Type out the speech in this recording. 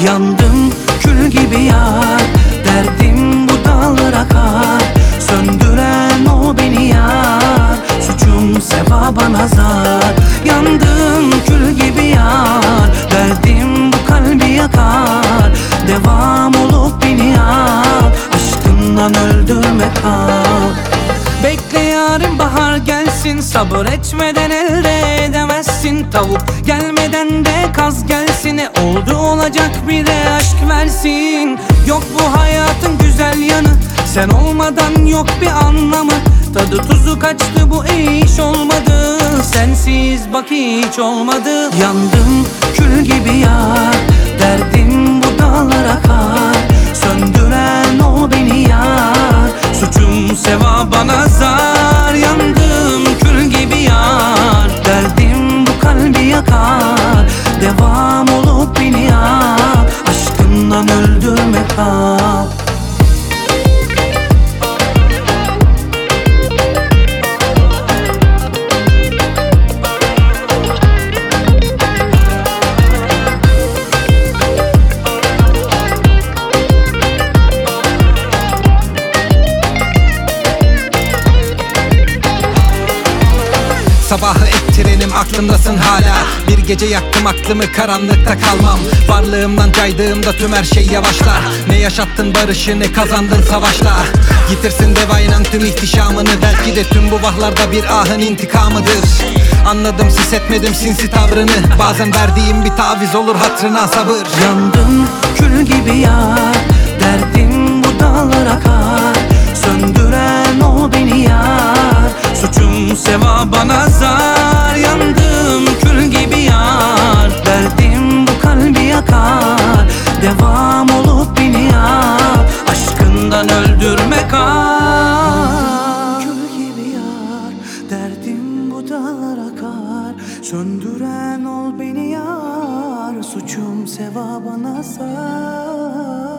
Yandım kül gibi yar, derdim bu dağlara kar. Söndüren o beni yar, suçum sevaba nazar. Yandım kül gibi yar, derdim bu kalbi yakar. Devam olup beni al, aşkından öldürme kal. Bekle yarim bahar gelsin, sabır etmeden elde edemezsin. Tavuk gelmeden de kaz gelsin, oldu olacak bir de aşk versin. Yok bu hayatın güzel yanı, sen olmadan yok bir anlamı. Tadı tuzu kaçtı, bu iş olmadı, sensiz bak hiç olmadı. Yandım kül gibi yar, derdim bu dağlara kar. Söndüren o beni yar, suçum sevaba nazar. Yandım kül gibi yar, derdim bu kalbi yakar. Devam olup beni al, aşkından öldürme kal. Sabahı ettirenim aklımdasın hala. Bir gece yaktım aklımı, karanlıkta kalmam. Varlığımdan caydığımda tüm her şey yavaşlar. Ne yaşattın barışı, ne kazandın savaşla. Yitirsin devayla tüm ihtişamını, belki de tüm bu vahlarda bir ahın intikamıdır. Anladım sis etmedim sinsi tavrını, bazen verdiğim bir taviz olur hatırına sabır. Yandım kül gibi yar, derdim bu dağlara kar. Söndüren o beni yar, suçum sevaba nazar. Yandım kül gibi yar, derdim bu kalbi yakar. Devam olup beni al, aşkından öldürme kal. Kül gibi yar, derdim bu dağlara kar. Söndüren ol beni yar, suçum sevaba nazar.